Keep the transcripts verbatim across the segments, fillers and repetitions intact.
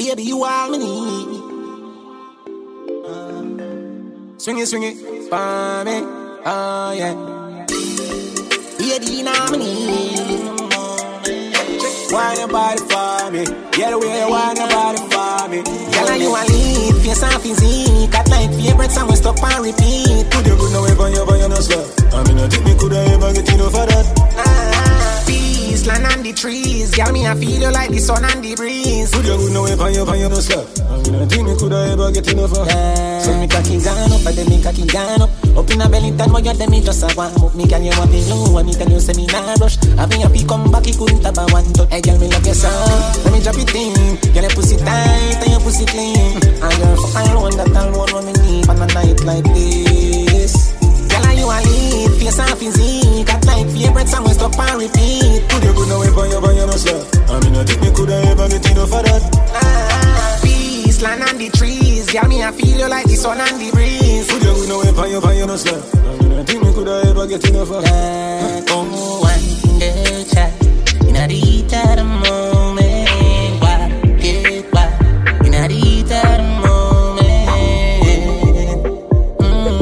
Baby, you all me need. Swing it, swing it, for me, oh yeah. Baby, now me need. Wine your body for me, yeah the way you wine your body for me. Girl, you a lead, face and physique. At night, favorites and we stop and repeat. Could you good now if you ever you no sweat? I mean, I think me coulda ever get enough for that. Ah, peace, land and the trees. Girl, me I feel you like the sun and the breeze. Could you good now if you ever you no sweat? I mean, I think me coulda ever get enough for that. So me cocky gone up, and then me cocky gone up. Up in a belly time, where you tell me just a warm up. Me can you want me low, and me tell you say me nah rush. Having a pee come back, he couldn't have a one touch. Hey girl, me love your song, let me drop it in. Girl, your pussy tight and your pussy clean. And you're fuck alone, that alone what me need on a night like this. Girl, you a lead, face and physique. At night, favorites and we stop and repeat. Could you good now if you ever you no slut? I mean, I think me coulda ever get enough for that. Ah, peace, land and the trees. Girl, me I feel you like the sun and the breeze. Could you good now if you ever you no slut? I mean, I think me coulda ever get enough for that. Oh, one day, child. In a heat of the moment, why, get why? In a heat of the moment, mm-hmm.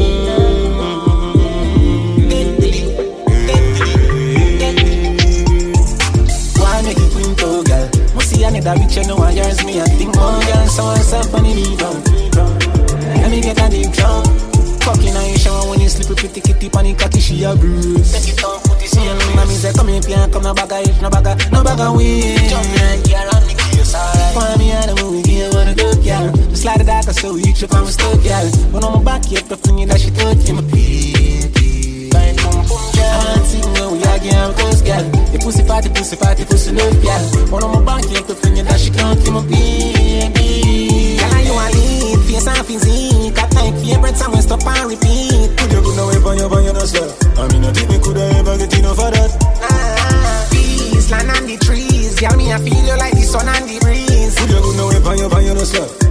Why make it queen to girl? Must see another rich you know and yours me. I think more girl, so I self funny deep down. Let me get a deep down. Fucking on your shower when you sleep with pretty kitty panic cocky she a bruise. Take it down, put it in. Mommy say come here, pian, come no bagga, no bagga, no bagga way. Jump right here on the case, alright. Find me on the movie, give what I do, girl. Just slide it out, so you trip on my stuck, girl. When I'm back here, the thing that she took in my pee. Bang, boom, boom, girl. I want to see when we are getting close, girl. The pussy party, pussy party, pussy love, girl. When I'm back here, the thing that she can't in my pee. Girl, you a lead, face and physique. At night, favorites and we stop and repeat. Could you good now if you ever you no slut? I mean, I think me coulda ever get enough for that. Ah, peace, land and the trees. Girl, me I feel you like the sun and the breeze. Could you good now if you ever you no slut?